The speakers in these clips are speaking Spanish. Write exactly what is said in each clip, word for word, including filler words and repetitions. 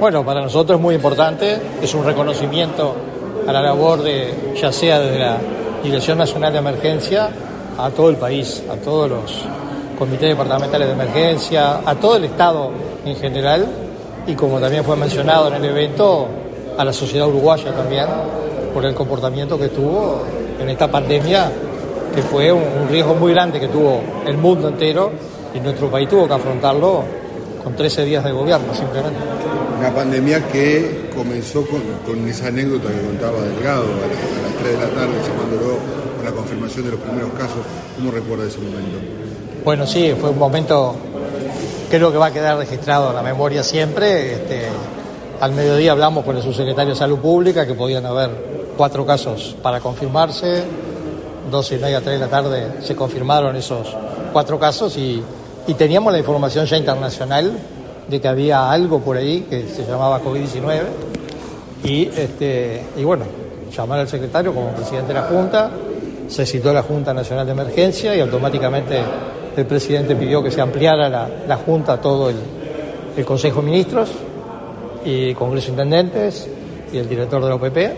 Bueno, para nosotros es muy importante, es un reconocimiento a la labor de, ya sea desde la Dirección Nacional de Emergencia, a todo el país, a todos los comités departamentales de emergencia, a todo el Estado en general, y como también fue mencionado en el evento, a la sociedad uruguaya también, por el comportamiento que tuvo en esta pandemia, que fue un, un riesgo muy grande que tuvo el mundo entero, y nuestro país tuvo que afrontarlo con trece días de gobierno, simplemente. Una pandemia que comenzó con, con esa anécdota que contaba Delgado, a las, a las tres de la tarde, llamándolo con la confirmación de los primeros casos. ¿Cómo recuerda ese momento? Bueno, sí, fue un momento, creo que va a quedar registrado en la memoria siempre. Este, al mediodía hablamos con el subsecretario de Salud Pública, que podían haber cuatro casos para confirmarse. doce y media, tres de la tarde se confirmaron esos cuatro casos y, y teníamos la información ya internacional de que había algo por ahí que se llamaba covid diecinueve y, este, y bueno, llamar al secretario como presidente de la Junta, se citó a la Junta Nacional de Emergencia y automáticamente el presidente pidió que se ampliara la, la Junta a todo el, el Consejo de Ministros y Congreso de Intendentes y el director de la O P P,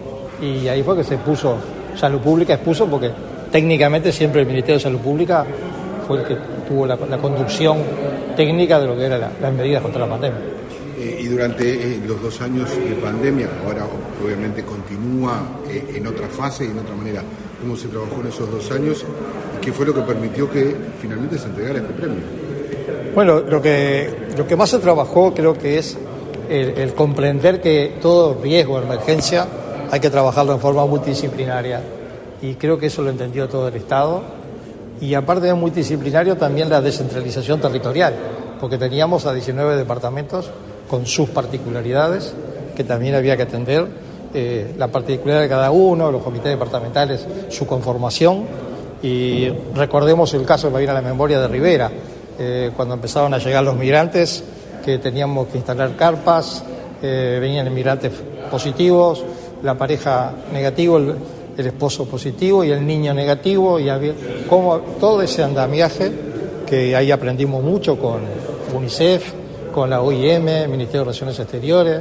y ahí fue que se puso Salud Pública, expuso porque técnicamente siempre el Ministerio de Salud Pública fue el que tuvo la, la conducción técnica de lo que eran la, las medidas contra la pandemia. Eh, y durante eh, los dos años de pandemia, ahora obviamente continúa eh, en otra fase y en otra manera, ¿cómo se trabajó en esos dos años y qué fue lo que permitió que finalmente se entregara este premio? Bueno, lo que, lo que más se trabajó creo que es el, el comprender que todo riesgo de emergencia hay que trabajarlo en forma multidisciplinaria, y creo que eso lo entendió todo el Estado. Y aparte de multidisciplinario, también la descentralización territorial, porque teníamos a diecinueve departamentos con sus particularidades que también había que atender, eh, la particularidad de cada uno, los comités departamentales, su conformación. Y recordemos el caso que me viene a la memoria de Rivera, eh, cuando empezaron a llegar los migrantes, que teníamos que instalar carpas, eh, venían inmigrantes positivos, la pareja negativo, el, el esposo positivo y el niño negativo, y había como todo ese andamiaje que ahí aprendimos mucho con UNICEF, con la O I M, Ministerio de Relaciones Exteriores,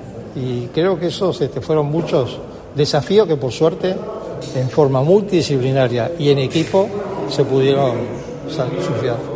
y creo que esos este, fueron muchos desafíos que por suerte en forma multidisciplinaria y en equipo se pudieron surfear.